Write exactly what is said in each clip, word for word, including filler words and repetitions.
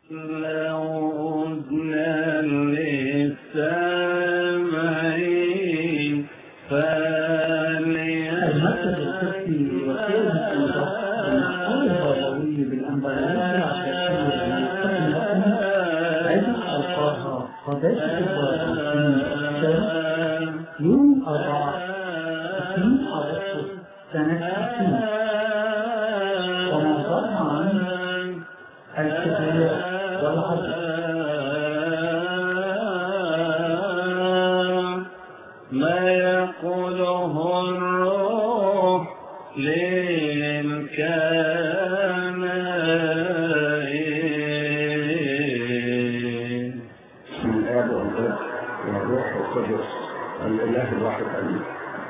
لودنا للسامعين المركز الطبي وسائل الأوضاع المحور البابوي بالأنبارية عدة ألقاها قداسة البابا في الشرق يوم أربعة اثنين أغسطس سنة ألفين، وموضوعها عن الكبرياء والعدل. ما يقوله الروح للكنائس. بسم الآب والابن والروح القدس الإله الواحد آمين.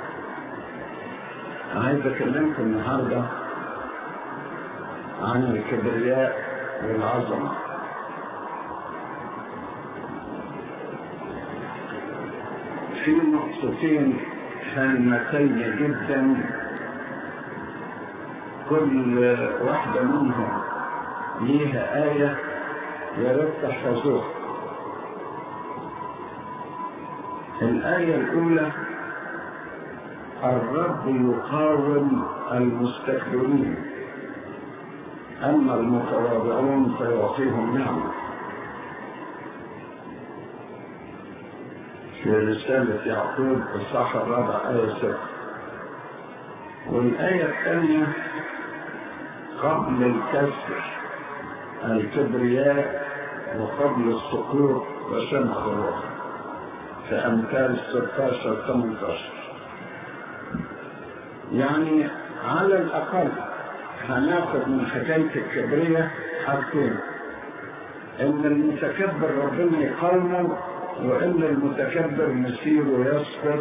عايز أكلمكم النهارده عن الكبرياء والعظمة. في نقطتين هامتين جدا، كل واحدة منهم ليها آية يا ريت تحفظوها. الآية الأولى: الرب يقاوم المستكبرين أما المتواضعون فيعطيهم نعمة. في رسالة يعقوب الصح الرابع آية ستة. والآية الثانية: قبل الكسر الكبرياء وقبل السقوط وشمخ الروح، في أمثال ستة عشر ثمانية عشر. يعني على الأقل هناخد من حكاية الكبرياء حاجتين: إن المتكبر ربنا يقاومه، وإن المتكبر مسيره يسقط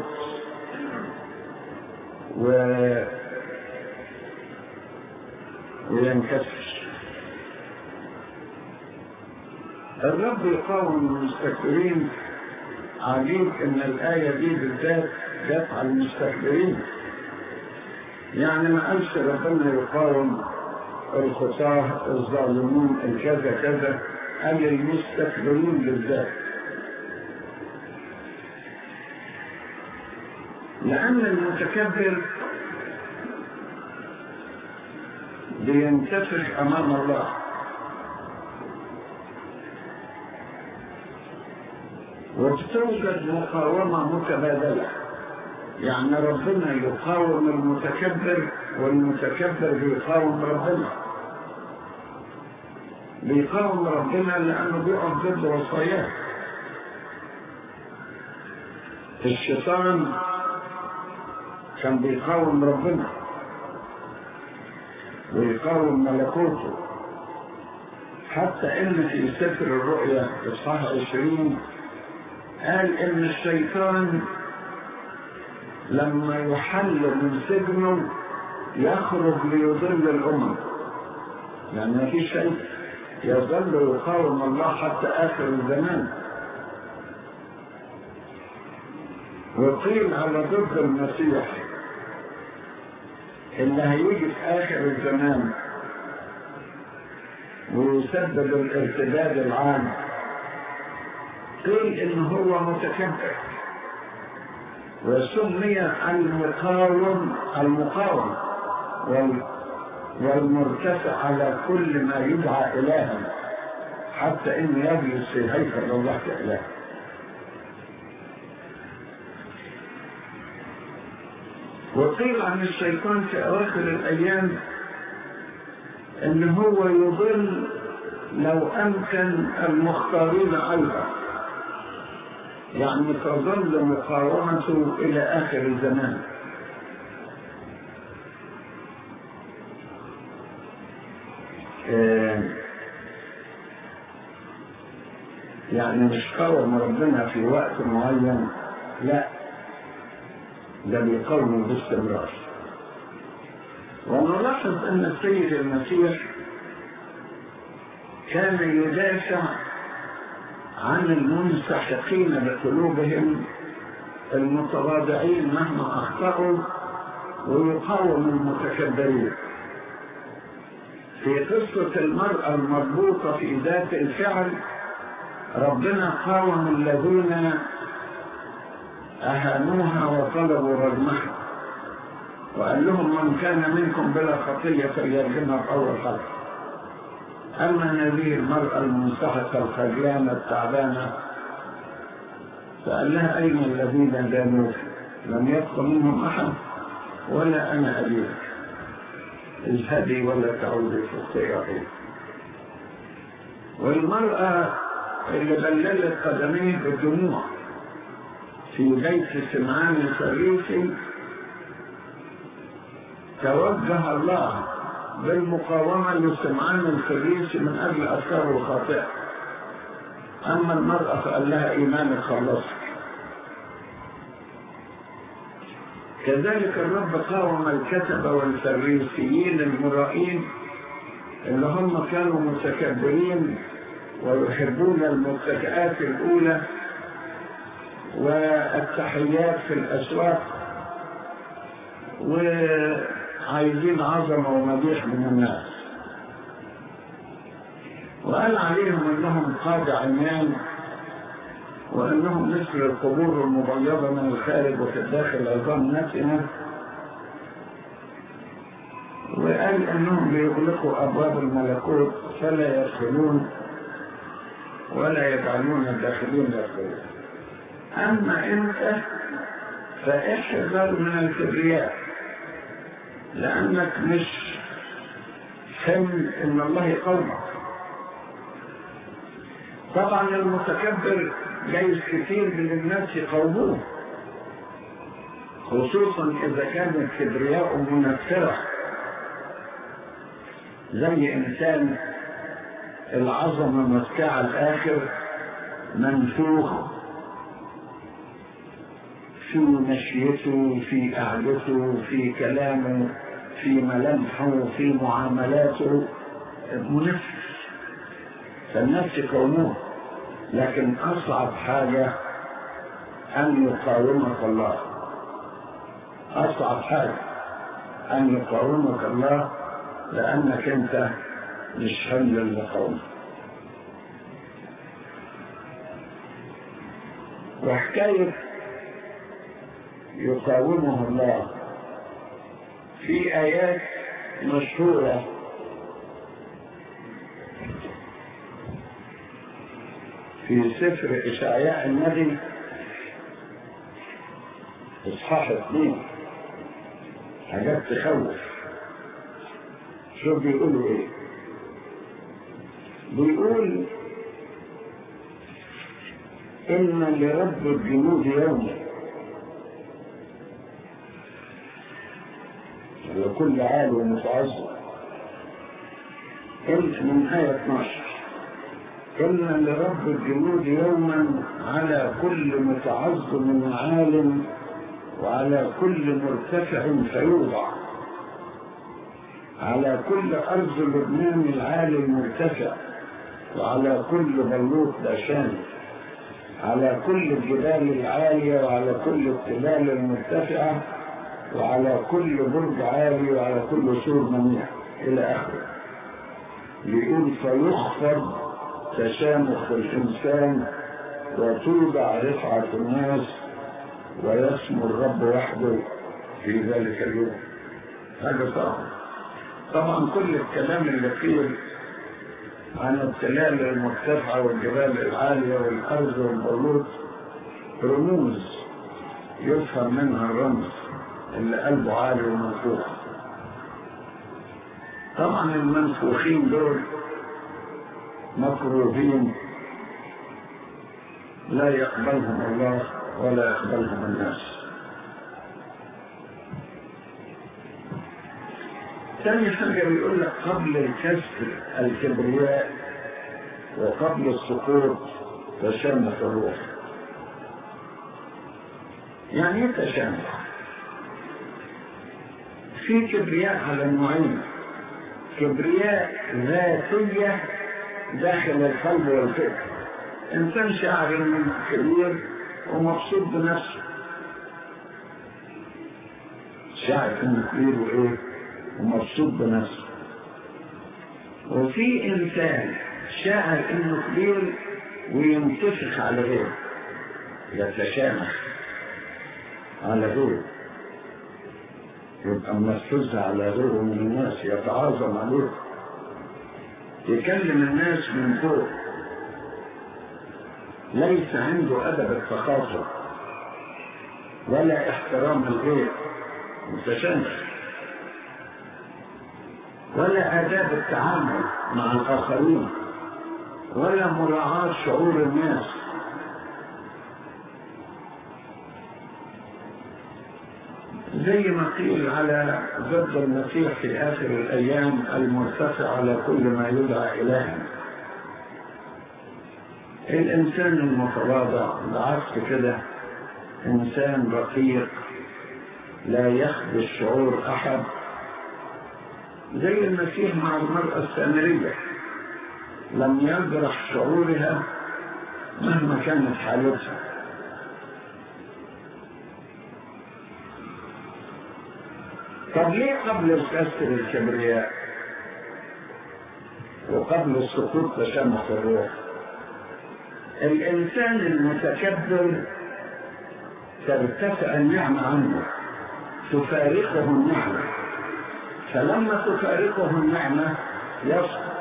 و... وينكسر. الرب يقاوم المستكبرين. عجيب إن الآية دي بالذات جت على المستكبرين، يعني ما قالش ربنا يقاوم الخطاة الظالمين الكذا كذا، قال المستكبرين بالذات، لأن المتكبر بينكسر أمام الله، وبتوجد مقاومة متبادلة. يعني ربنا يقاوم المتكبر والمتكبر بيقاوم ربنا. بيقاوم ربنا لأنه بيقف ضد وصاياه. الشيطان كان بيقاوم ربنا ويقاوم ملكوته، حتى إن في سفر الرؤيا إصحاح عشرين قال إن الشيطان لما يحل من سجنه يخرج ليضل الأمم، يعني ما فيش شيء، يظل يقاوم الله حتى آخر الزمان. وقيل على ضد المسيح اللي هيجي في آخر الزمان ويسبب الارتداد العام، قيل إن هو متكبر، وسمي المقاوم المقاوم والمرتفع على كل ما يدعى إلها، حتى إن يجلس في هيكل الله كإله. وقيل عن الشيطان في أواخر الأيام إن هو يضل لو أمكن المختارين أيضا، يعني تظل مقاومته إلى آخر الزمان. يعني مش قاوم ربنا في وقت معين، لا، ده بيقاوم باستمرار. ونلاحظ أن السيد المسيح كان يدافع عن المنسحقين بقلوبهم المتواضعين مهما أخطأوا، ويقاوم المتكبرين. في قصة المرأة المربوطة في ذات الفعل ربنا قاوم الذين أهانوها وطلبوا رجمها، وقال لهم من كان منكم بلا خطية فليرجمها في أول خلق. أما هذه المرأة المنسحقة الخجلانة التعبانة فقال لها أين الذين دانوك؟ لم يبق منهم أحد ولا أنا أبيك، اذهبي ولا تعودي في الخيرين. والمرأة اللي بللت قدميه بالدموع في بيت سمعان الفريسي توجه الله بالمقاومة لسمعان الفريسي من أجل أفكاره الخاطئة. أما المرأة فقال لها إيمانك خلصك. كذلك الرب قاوم الكتبة والفريسيين المرائين اللي هم كانوا متكبرين ويحبون المتكئات الأولى والتحيات في الأسواق وعايزين عظمة ومديح من الناس، وقال عليهم أنهم قاد عميان وأنهم مثل القبور المبيضة من الخارج وفي الداخل عظام نتنة، وقال أنهم بيغلقوا أبواب الملكوت فلا يدخلون ولا يجعلون الداخلين يدخلون. أما أنت فاحذر من الكبرياء، لأنك مش حمل إن الله يقومك. طبعا المتكبر جايز كثير من الناس يقوموه، خصوصا إذا كان الكبرياء منفرة، زي إنسان العظمة مفتاح الآخر منفوخ في مشيته في قعدته في كلامه في ملامحه في معاملاته منفس، فالناس يقوموه. لكن أصعب حاجة أن يقاومك الله، أصعب حاجة أن يقاومك الله، لأنك أنت مش حمل لقومك. وحكاية يقاومه الله في آيات مشهورة في سفر إشعياء النبي إصحاح اثنين، حاجات تخوف. شوف بيقولوا إيه؟ بيقول إن لرب الجنود يوما لكل عال ومتعظم. من آية اثناشر إن لرب الجنود يوما على كل متعظم عال وعلى كل مرتفع فيوضع، على كل أرض لبنان العالي المرتفع، وعلى كل بلوط باشان، على كل الجبال العالية وعلى كل التلال المرتفعة، وعلى كل برج عالي وعلى كل سور منيع إلى آخره. يقول فيخفض تشامخ الإنسان وتوضع رفعة الناس ويسمو الرب وحده في ذلك اليوم. هذا صعب. طبعا كل الكلام اللي قيل عن التلال المرتفعة والجبال العالية والأرض والبلوط رموز يفهم منها الرمز اللي قلبه عالي ومنفوخ. طبعا المنفوخين دول مكروهين لا يقبلهم الله ولا يقبلهم الناس. ثاني حاجة بيقول لك قبل الكسر الكبرياء وقبل السقوط تشامخ الروح. يعني ايه تشامخ؟ في كبرياء على نوعين: كبرياء ذاتية داخل القلب والفكر، انسان شاعر انه كبير ومبسوط بنفسه، شاعر انه كبير وايه ومبسوط بنفسه. وفي إنسان شاعر إنه كبير وينتفخ على غيره، يتشامخ على غيره، يبقى منفذها على غيره من الناس، يتعاظم عليه، يكلم الناس من فوق، ليس عنده أدب التخاطب ولا احترام الغير، متشامخ، ولا آداب التعامل مع الآخرين، ولا مراعاة شعور الناس. زي ما قيل على ضد المسيح في آخر الأيام: المرتفع على كل ما يدعى إلها. الإنسان المتواضع بعكس كده إنسان رقيق لا يخدش شعور أحد، زي المسيح مع المرأة السامرية، لم يجرح شعورها مهما كانت حالتها. طب ليه قبل الكسر الكبرياء وقبل السقوط تشمخ الروح؟ الإنسان المتكبر ترتفع النعمة عنه، تفارقه النعمة، فلما تفارقه النعمة يسقط.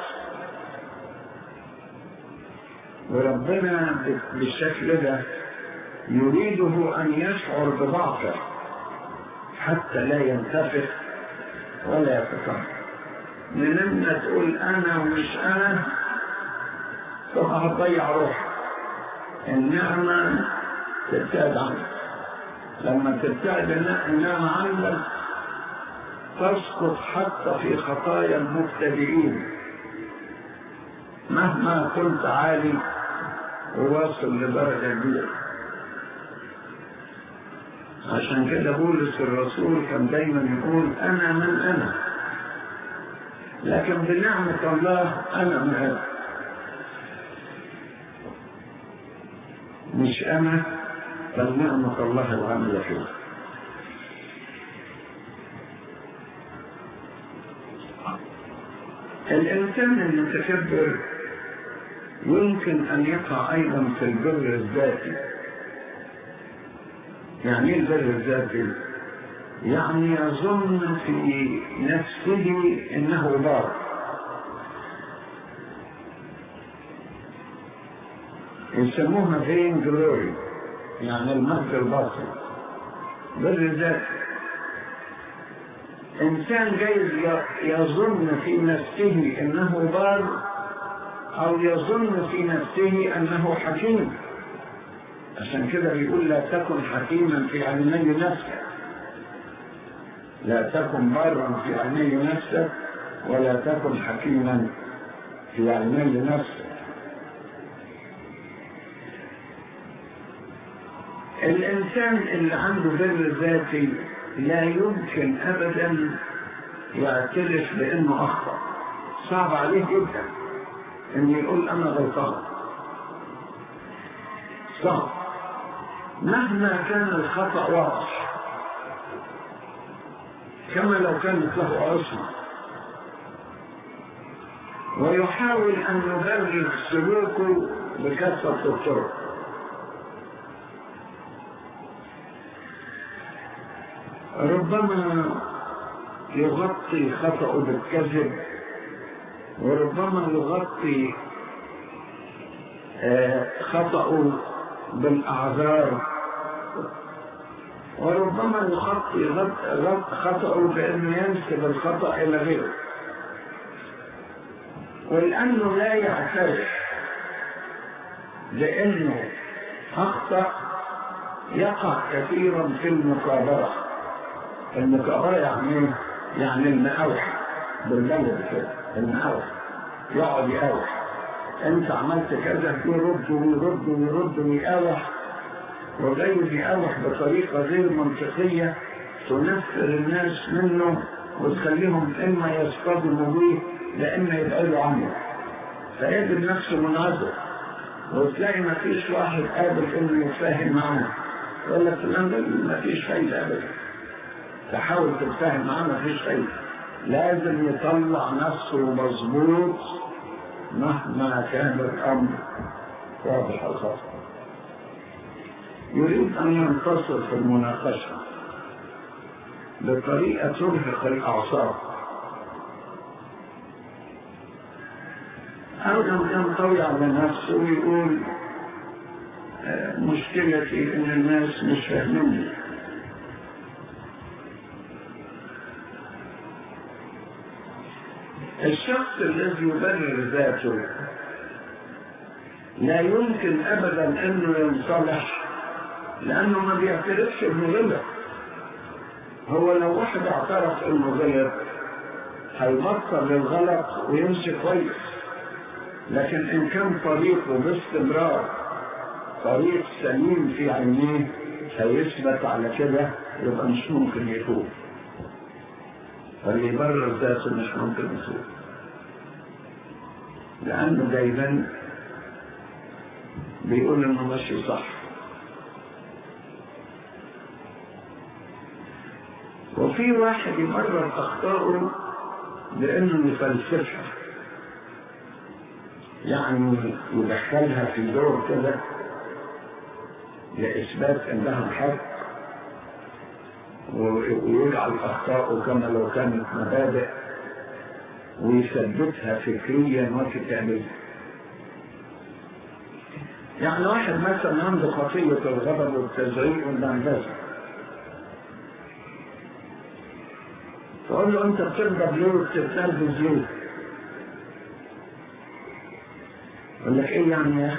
وربنا بالشكل ده يريده أن يشعر بضعفه حتى لا ينتفخ ولا يتكبر. من لما تقول أنا ومش أنا تبقى هتضيع روحك، النعمة تبتعد عنك. لما تبتعد النعمة عنك تسقط حتى في خطايا المبتدئين، مهما كنت عالي وواصل لدرجة كبيرة. عشان كده بولس الرسول كان دايما يقول أنا من أنا، لكن بنعمة الله أنا معه، مش أنا بل نعمة الله العاملة فيه. الإنسان المتكبر يمكن أن يقع أيضا في البر الذاتي. يعني ايه البر الذاتي؟ يعني يظن في نفسه انه بار، يسموها فين جلوري، يعني المجد الباطل، بر ذاتي. انسان جايز يظن في نفسه انه بار، او يظن في نفسه انه حكيم. عشان كده بيقول لا تكن حكيما في عيني نفسك، لا تكن بارا في عيني نفسك ولا تكن حكيما في عيني نفسك. الإنسان اللي عنده بر ذاتي لا يمكن أبدا يعترف بأنه أخطأ، صعب عليه جدا أن يقول أنا غلطان، صعب مهما كان الخطأ واضح، كما لو كانت له عصمة، ويحاول أن يبرر سلوكه بكثرة الطرق. ربما يغطي خطأه بالكذب، وربما يغطي خطأه بالأعذار، وربما يغطي خطأه بأنه ينسب الخطأ إلى غيره. ولأنه لا يعترف لأنه أخطأ يقع كثيرا في المكابرة. المكابرة يعني يعني المقاوحة بالبلد كده، المقاوحة، يقعد يقاوح، انت عملت كذا، يرد ويرد ويرد ويقاوح، وغير يقاوح بطريقة غير منطقية تنفر الناس منه وتخليهم إما يصطدموا به لإما يبعدوا عنه، فيجد نفسه منعزل. وتلاقي ما فيش واحد قابل إنه يتفاهم معاه، يقول لك فلان ده ما فيش فايدة أبدا، تحاول تتفاهم معاه ما فيش فايدة، لازم يطلع نفسه مظبوط مهما كان الأمر واضح الخطأ. يريد أن ينتصر في المناقشة بطريقة ترهق الأعصاب، أو ينطوي على نفسه ويقول مشكلتي إن الناس مش فاهميني. الشخص الذي يبرر ذاته لا يمكن أبدا أنه ينصلح، لأنه ما بيعترفش إنه غلط. هو لو واحد اعترف إنه غلط هيبطل للغلط ويمشي كويس، لكن إن كان طريقه باستمرار طريق سليم في عينيه هيثبت على كده، يبقى مش ممكن يتوب. فاللي يبرر ذاته مش ممكن يتوب، لأنه دايما بيقول إنه ماشي صح. وفي واحد يبرر أخطائه بأنه يفلسفها، يعني يدخلها في دور كده لإثبات أنها حق، ويجعل أخطاءه كما لو كانت مبادئ ويثبتها فكريا وكتابيا. يعني واحد مثلا عنده خطية الغضب والتزعيق والنرجسة، تقول له أنت بتغضب ليه وبتتنرفز ليه؟ يقول لك إيه يعني يا أخي؟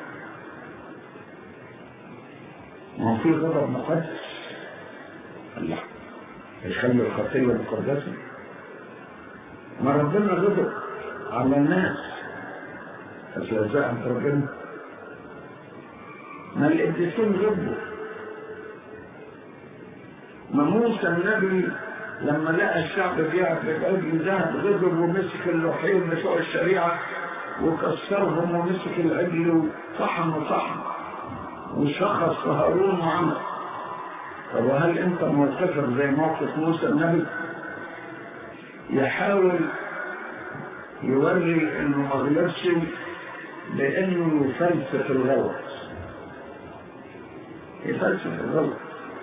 ما هو في غضب مقدس. الله يخلي الخطية مقدسة؟ ما ربنا غضب على الناس فجزاء عند ربنا، ما القديسين غضبوا. ما موسى النبي لما لقى الشعب بيعبد العجل ذهب غضب ومسك اللوحين بتوع الشريعة وكسرهم ومسك العجل وطحن وطحن وشخص هارون وعمل. طب وهل انت موقفك زي موقف موسى النبي؟ يحاول يوري انه ما غلطش لانه يفلسف الغلط، يفلسف الغلط.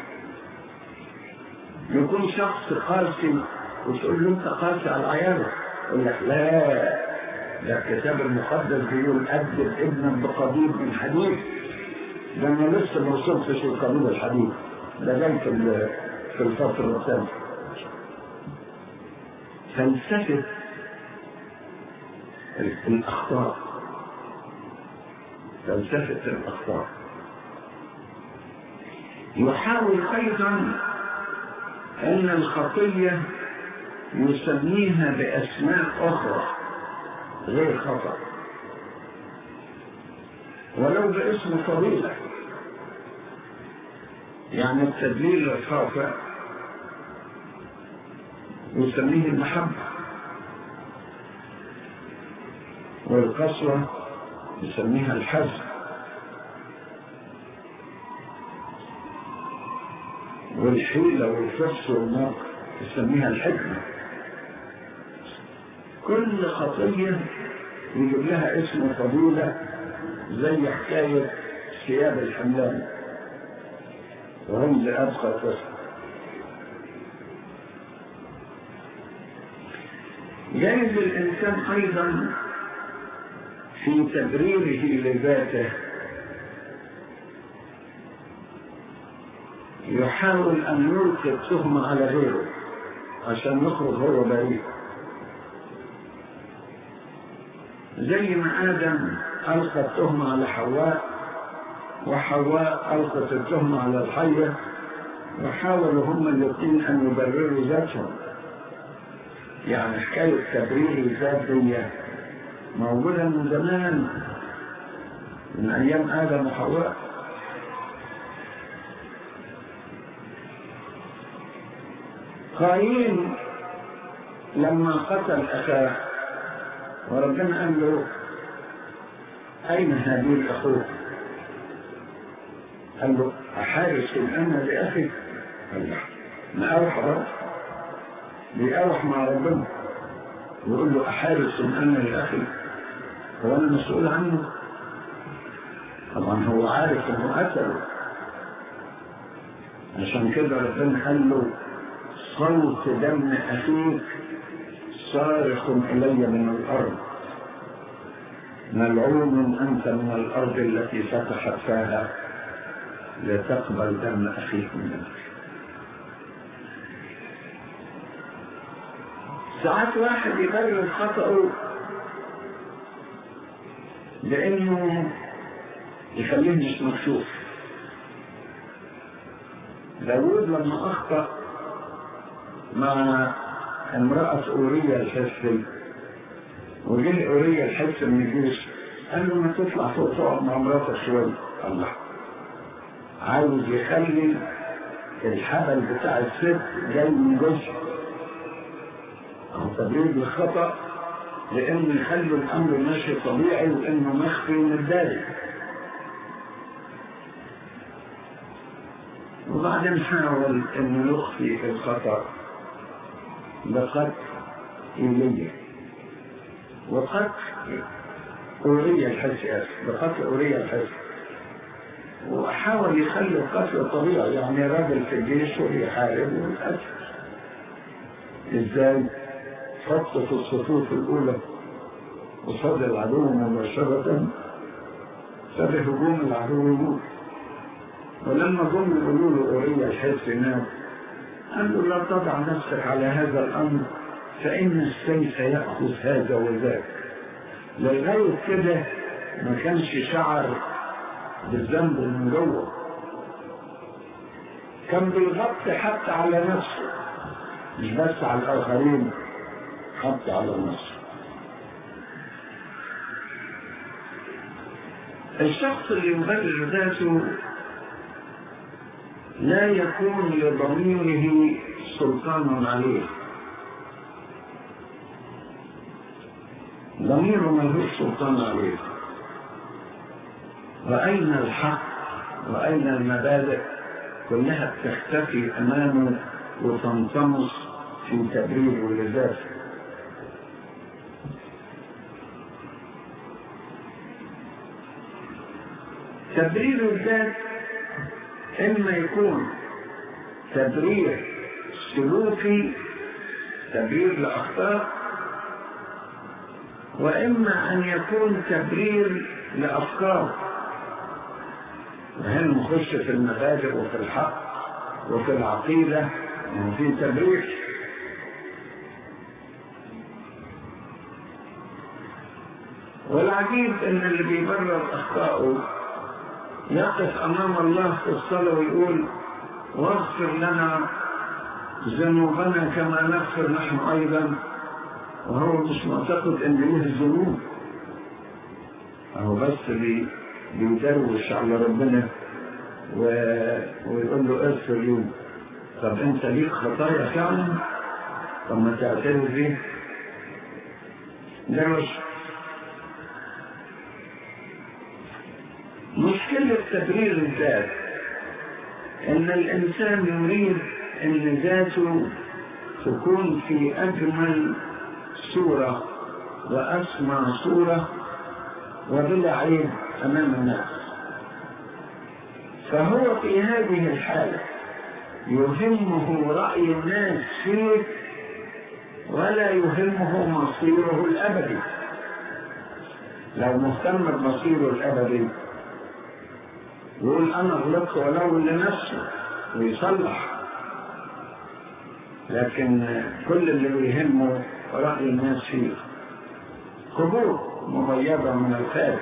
يكون شخص قاسي وتقول له انت قاسي على عيالك، يقول لك لا، ده الكتاب المقدس بيقول أدب ابنا بقضيب من حديد. ده انا لسه ما وصلتش لقضيب الحديد، ده جاي في في الفترة الثانية. فلسفة الأخطاء، فلسفة الأخطاء. يحاول أيضا أن الخطية يسميها بأسماء أخرى غير خطأ، ولو باسم فضيلة. يعني التدليل الخاطئ يسميه المحبة، والقسوة يسميها الحزن، والحيلة والفرس والنار يسميها الحكمة. كل خطية يجيب لها اسم فضيلة، زي حكاية ثياب الحملان وهم لأبقى فسق. جايز الإنسان أيضا في تبريره لذاته يحاول أن يلقي التهمة على غيره عشان يخرج هو بريء. زي ما آدم ألقى التهمة على حواء، وحواء ألقت التهمة على الحية، وحاولوا هم الاثنين أن يبرروا ذاتهم. يعني حكاية تبرير الذات دي موجودة من زمان، من أيام آدم وحواء. قايين لما قتل أخاه وربنا قال له أين هابيل أخوك؟ قال له أحارس أنا لأخي؟ قال له ما أروح أروح. بيقاوح مع ربنا ويقول له أحارس أنا لأخي هو أنا مسؤول عنه؟ طبعا هو عارف إنه قتله. عشان كده ربنا قال له صوت دم أخيك صارخ إلي من الأرض، ملعون أنت من الأرض التي فتحت فيها لتقبل دم أخيك منك. ساعات واحد يبرر خطأه لأنه يخليه مش مكشوف. داود لما أخطأ مع امرأة أوريا الحسي وجه أوريا الحسي من الجيش قال له ما تطلع فوق تقعد مع مراتك شوية. الله، عاوز يخلي الحبل بتاع الست جاي من جزء أو تبرير بالخطأ لأنه يخلي الأمر ماشي طبيعي وإنه مخفي ومتداري. وبعدين حاول إنه يخفي الخطأ بقتل إيليا وقتل أوريا الحسي، بقتل أوريا الحسي، وحاول يخلي القتل طبيعي، يعني راجل في الجيش ويحارب ويتقتل. إزاي؟ حط في الصفوف الأولى وصد العدو مباشرة سبب هجوم العدو يموت. ولما جم يقولوا له أوريا الحسي نام قال له لا تضع نفسك على هذا الأمر فإن السيف يأخذ هذا وذاك. لغاية كده ما كانش شعر بالذنب من جوه، كان بيغطي حتى على نفسه مش بس على الآخرين، حتى على نفسه. الشخص اللي يبرر ذاته لا يكون لضميره سلطان عليه، ضميره ملهوش سلطان عليه. وأين الحق وأين المبادئ كلها تختفي أمامه وتنطمس في تبرير لذاته. تبرير الذات إما يكون تبرير سلوكي، تبرير لأخطاء، وإما أن يكون تبرير لأفكار. وهنا نخش في المبادئ وفي الحق وفي العقيدة وفي تبرير. والعجيب إن اللي بيبرر أخطائه يقف أمام الله في الصلاة ويقول واغفر لنا ذنوبنا كما نغفر نحن أيضا، وهو مش معتقد إن له الذنوب، هو بس بي بيدروش على ربنا و... ويقول له اغفر لي. طب أنت ليك خطايا فعلا؟ طب ما تعترف بيه؟ دروش. مشكلة تبرير الذات إن الإنسان يريد أن ذاته تكون في أجمل صورة وأسمى صورة وبلا عيب أمام الناس، فهو في هذه الحالة يهمه رأي الناس فيه ولا يهمه مصيره الأبدي. لو مهتم بمصيره الأبدي يقول أنا غلطت ولو لنفسه ويصلح، لكن كل اللي بيهمه رأي الناس فيه، قبول مغيبة من الخارج.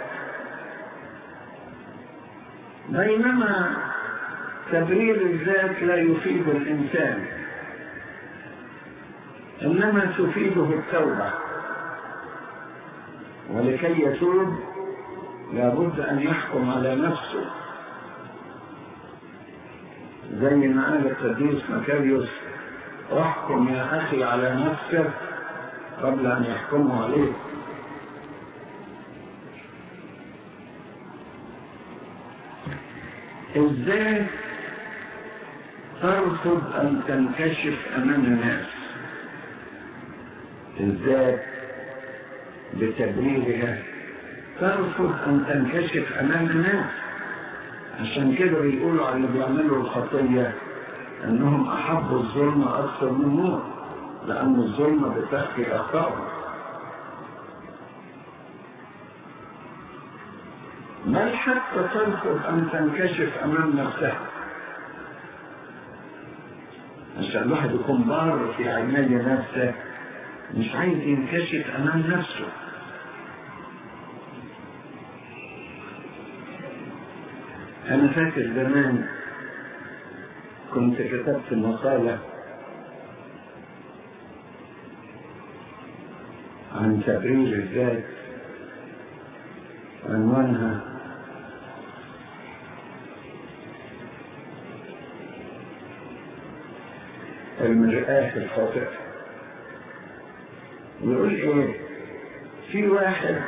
بينما تبرير الذات لا يفيد الإنسان، إنما تفيده التوبة، ولكي يتوب لابد أن يحكم على نفسه، زي ما قال القديس مكاريوس احكم يا أخي على نفسك قبل أن يحكموا عليك. إزاي ترفض أن تنكشف أمام الناس؟ الذات بتبريرها ترفض أن تنكشف أمام الناس. عشان كده بيقولوا على اللي بيعملوا الخطية أنهم أحبوا الظلم أكثر من النور، لأن الظلم بتخفي أخطائهم. بل حتى ترفض أن تنكشف أمام نفسها، عشان الواحد يكون بار في عيني نفسه، مش عايز ينكشف أمام نفسه. أنا فاكر زمان كنت كتبت مقالة عن تبرير الذات، عنوانها المرآة الخاطئة. يقول ايه؟ في واحد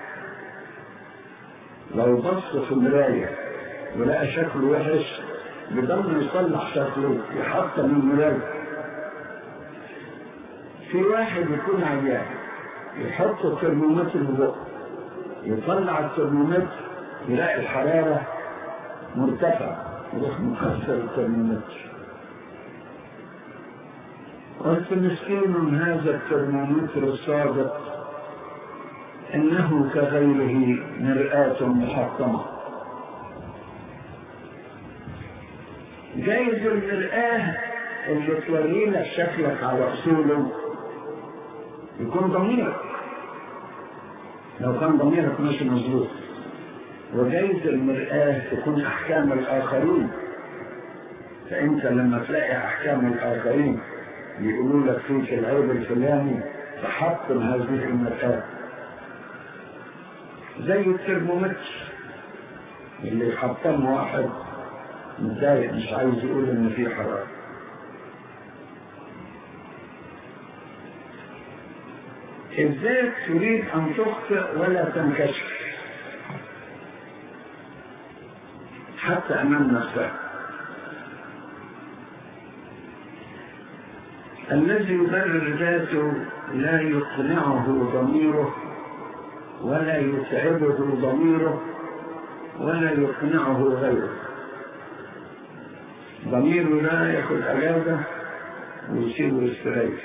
لو بص في المراية ولقى شكله وحش بدل يصلح شكله يحط من المراية. في واحد يكون عيان يحط الترمومتر في بقه، يطلع الترمومتر يلاقي الحرارة مرتفعة، يروح مكسر الترمومتر. قلت مسكين هذا الترمومتر الصادق إنه كغيره مرآة محطمة. جايز المرآة اللي توري لك شكلك على أصوله يكون ضميرك، لو كان ضميرك مش مظبوط، وجايز المرآة تكون أحكام الآخرين. فأنت لما تلاقي أحكام الآخرين يقولوا لك فيك العيب الفلاني تحطم هذه المرآة. زي الترمومتر اللي يحطم واحد متضايق مش عايز يقول إن في حرارة. الذات تريد أن تخطئ ولا تنكشف حتى أمام نفسها. الذي يبرر ذاته لا يقنعه ضميره ولا يتعبه ضميره ولا يقنعه غيره. ضميره لا ياخذ أجازة ويسيبه يستريح.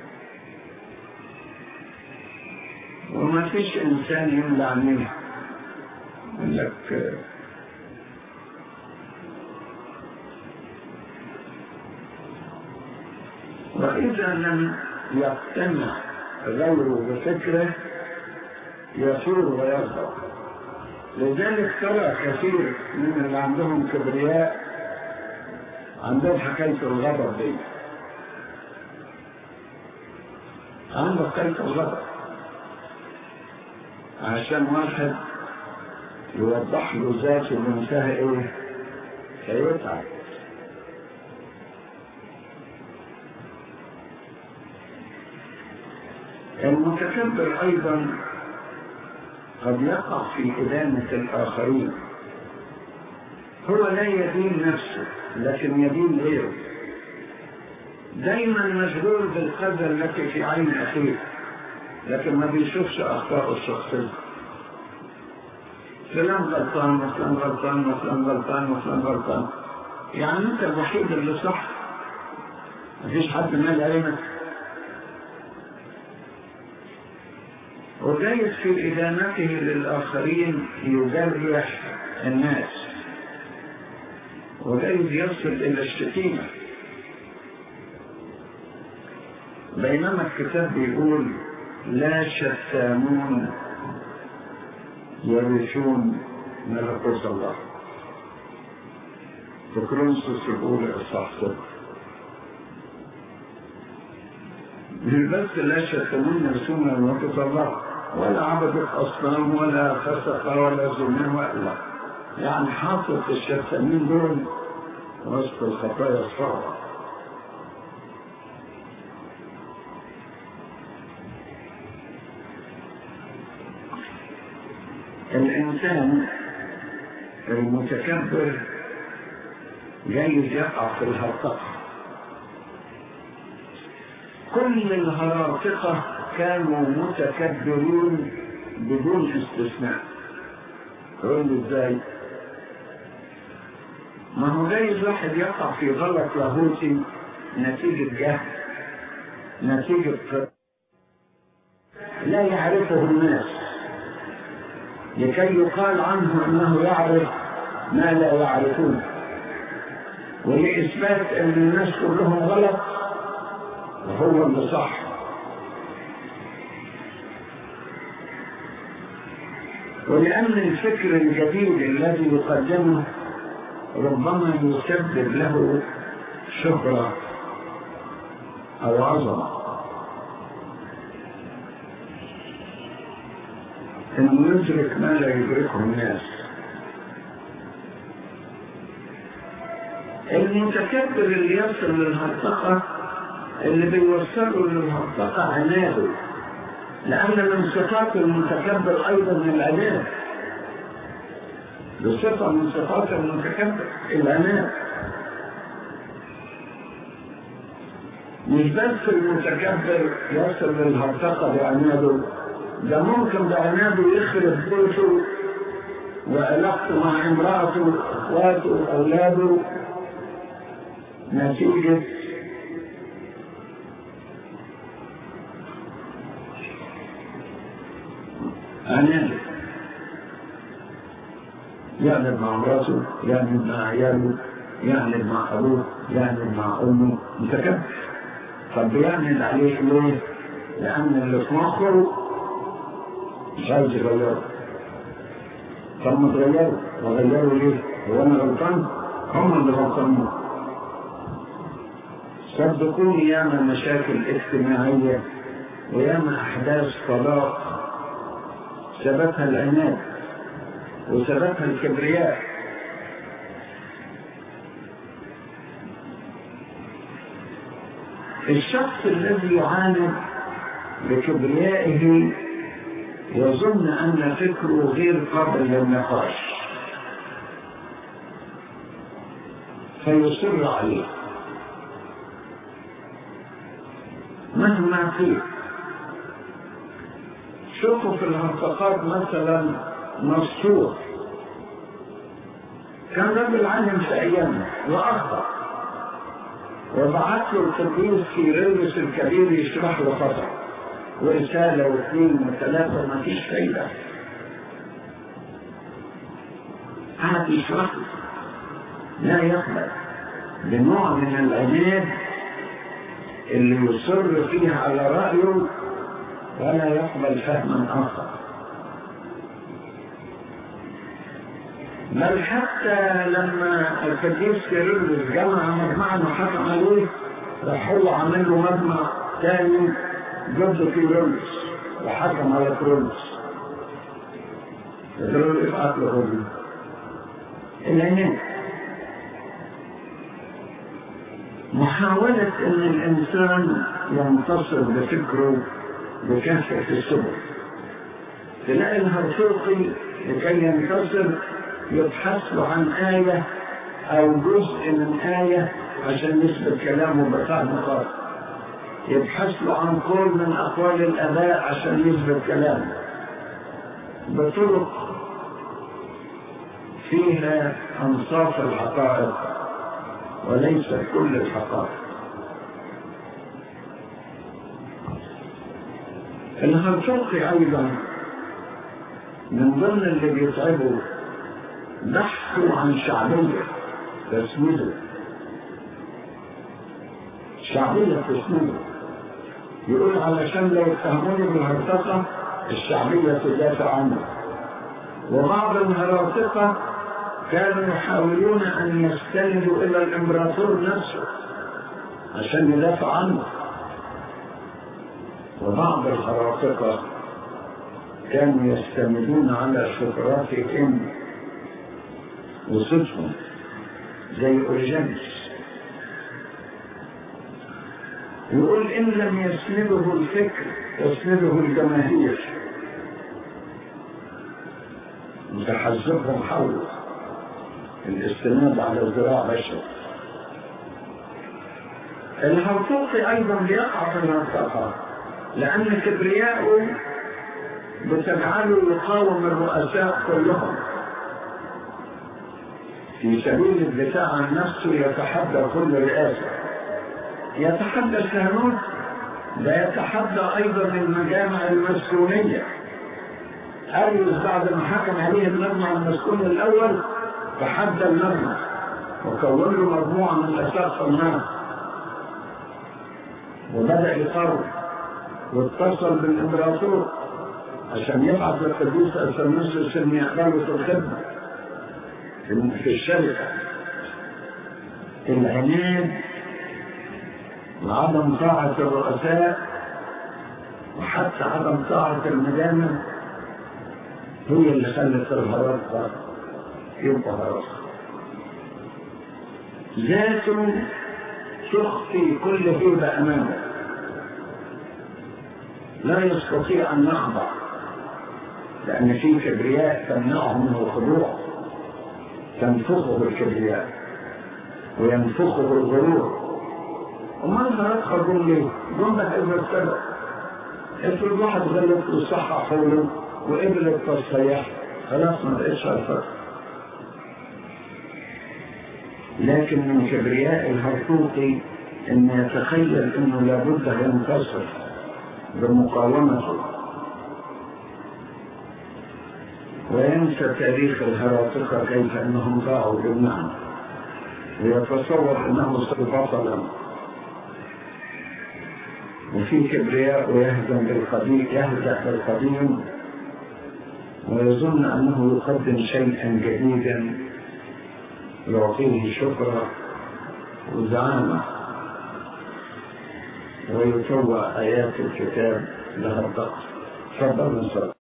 وما فيش إنسان يملى عنه يقول لك وإذا لم يقتنع غيره بفكره يثور ويغضب. لذلك ترى كثير من اللي عندهم كبرياء عندهم حكاية الغضب دي، عنده حكاية الغضب عشان واحد يوضح له ذاته بمنتهى ايه فيتعب. المتكبر ايضا قد يقع في إدانة الآخرين. هو لا يدين نفسه لكن يدين غيره، دايما مشغول بالقدر التي في عين أخيه لكن ما بيشوفش أخطاءه الشخصية. فلان غلطان وفلان غلطان وفلان غلطان وفلان غلطان، يعني أنت الوحيد اللي صح، مفيش حد مال عينك. وجايز في إدانته للآخرين يجرح الناس، وجايز يصل إلى الشتيمة. بينما الكتاب بيقول لا شتامون يرثون ملكوت الله. في كورنثوس الأولى إصحاح ستة. مش بس لا شتامون يرثون ملكوت الله، ولا عبدت أصنام ولا فسق ولا زنا ولا، يعني حاطط الشتامين دول وسط الخطايا الصعبة. الإنسان المتكبر جايز يقع في الهرطقة. كل الهراطقة كانوا متكبرين بدون استثناء. تقول لي ازاي؟ ما هو جايز واحد يقع في غلط لاهوتي نتيجة جهل، نتيجة لا يعرفه الناس، لكي يقال عنه انه يعرف ما لا يعرفون، ولإثبات ان الناس كلهم غلط وهو اللي صح. ولأن الفكر الجديد الذي يقدمه ربما يسبب له شهرة أو عظمة، إنه يدرك ما لا يدركه الناس. المتكبر اللي يصل للهرطقة، اللي بيوصله للهرطقة عناده، لأن من صفات المتكبر أيضا العناد، بصفة من صفات المتكبر العناد. مش بس المتكبر يصل للهرطقة بعناده، ده ممكن بعناده يخرب بيته وعلاقته مع امرأته واخواته واولاده نتيجة عناده. يعند مع امراته، يعند مع عياله، يعند مع ابوه، يعند مع امه، متكبر. طب يعند عليه ليه؟ لان اللي في مخه مش عايز يغيره. طب ما تغيره، وغيره ليه؟ هو انا غلطان؟ هم اللي غلطانين. صدقوني ياما مشاكل اجتماعيه وياما احداث طلاق سببها العناد وسببها الكبرياء. الشخص الذي يعاند بكبريائه يظن أن فكره غير قابل للنقاش فيصر عليه مهما فيه. شوفوا في الهرطقات مثلا نصور كان رجل عالم في أيامه وأخطأ، وبعت له القديس كيرلس الكبير يشرح له خطأ، ورسالة واثنين وثلاثة ما فيش فايدة. قعد يشرح له لا يقبل، بنوع من العناد اللي يصر فيه على رأيه ولا يقبل فهما آخر. بل حتى لما القديس كيرلس جمع مجمعا وحكم عليه، راح هو عمل له مجمع ثاني ضد كيرلس وحكم على كيرلس. كيرلس يبعت له رجل العناد. محاولة ان الانسان ينتصر بفكره بكافة السبل. تلاقي الهرطوقي لكي ينتصر يبحث له عن آية أو جزء من آية عشان يثبت كلامه بفهم خاص، يبحث له عن قول من أقوال الآباء عشان يثبت كلامه بطرق فيها أنصاف الحقائق وليس كل الحقائق. الهرطوقي أيضا من ضمن اللي بيتعبوا بحثوا عن شعبية تسنده، شعبية تسنده. يقول علشان لو اتهموني بالهرطقة الشعبية تدافع عنه. وبعض الهراطقة كانوا يحاولون أن يستندوا إلى الإمبراطور نفسه عشان يدافع عنه. وبعض الهراطقة كانوا يستندون على خبراتهم وصفهم زي أورجانس. يقول إن لم يسنده الفكر يسنده الجماهير، متحزبهم حوله الاستناد على الذراع بشر. الهرطوقي أيضا بيقع في الهرطقة لأن كبرياءه بتجعله يقاوم الرؤساء كلهم. في سبيل الدفاع عن نفسه يتحدى كل رئاسة، يتحدى الكهنوت، ده يتحدى أيضا المجامع المسكونية. أريوس بعد ما حكم عليه المجمع المسكون الأول تحدى المجمع وكون له مجموعة من أساقفة الناس، وبدأ يقرر واتصل بالإمبراطور عشان يبعث للقديس أثناسيوس إن يقبله في الخدمة في الشركة. العناد وعدم طاعة الرؤساء وحتى عدم طاعة المجامع هي اللي خلت الهرطقة يبقى هرطقة. ذاته تخفي كل هيبة أمامه، لا يستطيع أن يخضع لأن في كبرياء تمنعه من الخضوع، تنفخه الكبرياء وينفخه الغرور. وماذا يدخل جم ليه؟ جم ده إذا السبب افرض واحد غلط وصحح حوله وقبل التصحيح خلاص ما بقتش الفرق. لكن من كبرياء الهرطوقي ان يتخيل انه لابد ينتصر بمقاومته وينسى تاريخ الهراطقة كيف انهم ضاعوا جميعا ويتصور انه سيبطلا، وفي كبرياء ويهزم بالقديم يهزأ بالقديم ويظن انه يقدم شيئا جديدا يعطيه شكرا وزعامة ويتوى آيات الكتاب لها الضغط. تفضل نصر.